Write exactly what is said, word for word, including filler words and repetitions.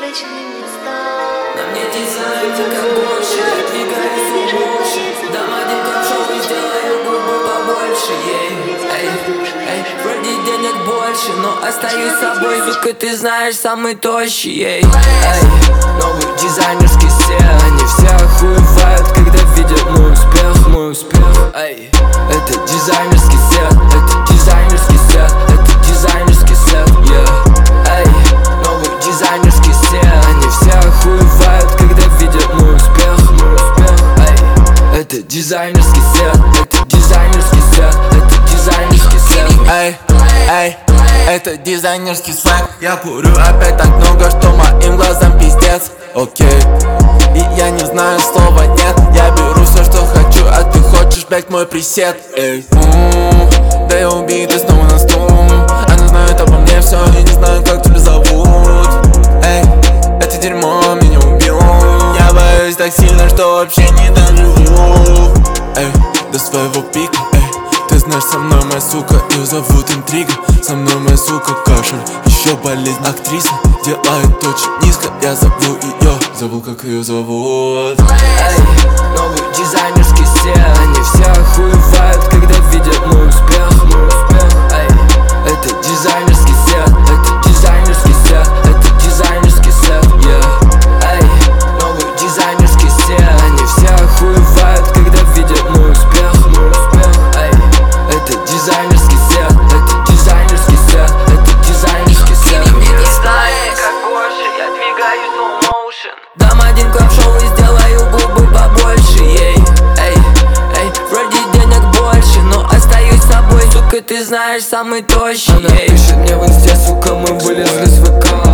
привычные места. На мне дизайн, ты как больше, я двигаюсь лучше. Дам один ковшов и сделаю губы побольше. Ей, эй, эй, вроде денег больше, но остаюсь собой, сука, ты знаешь, самый тощий. Ей, эй, новый дизайнерский стиль. Они все охуевают, когда видят мой успех, мой успех. Эй, это дизайнерский стиль, это дизайнерский стиль, это дизайнерский стиль, yeah. Эй, новый дизайнерский стиль. Они все охуевают, когда видят мой успех, мой успех. Эй, это дизайнерский стиль, это дизайнерский стиль, это дизайнерский стиль. Эй, эй, это дизайнерский сленг. Я курю опять так много, что моим глазам пиздец. Окей, и я не знаю слова нет. Я беру все, что хочу, а ты хочешь, блять, мой пресет. Эй, м-м, да я убитый снова на стул. Она знает обо мне все, я не знаю, как тебя зовут. Эй, это дерьмо меня убило. Я боюсь так сильно, что вообще не доживу. Эй, до своего пика, эй. Ты знаешь, со мной моя сука, ее зовут Интрига. Со мной моя сука кашель, еще болезнь. Актриса делает очень низко, я зову ее. Забыл, как ее зовут. Эй, новый дизайнерский стиль. Они все охуевают, когда видят мой успех, мой успех. Эй, это дизайнерский стиль, это дизайнерский стиль, это дизайнерский стиль, yeah. Эй, новый дизайнерский стиль. Они все охуевают, когда видят мой успех, мой успех. Эй, это дизайнерский стиль, это дизайнерский стиль, это дизайнерский стиль. Ты не знаешь, как больше, я двигаюсь slow motion. Дам один клаб-шоу и сделаю губы побольше. Ей, эй, эй, вроде денег больше, но остаюсь собой, сука, ты знаешь, самый тощий. Она пишет мне в инсте, сука, мы вылезли с ВК.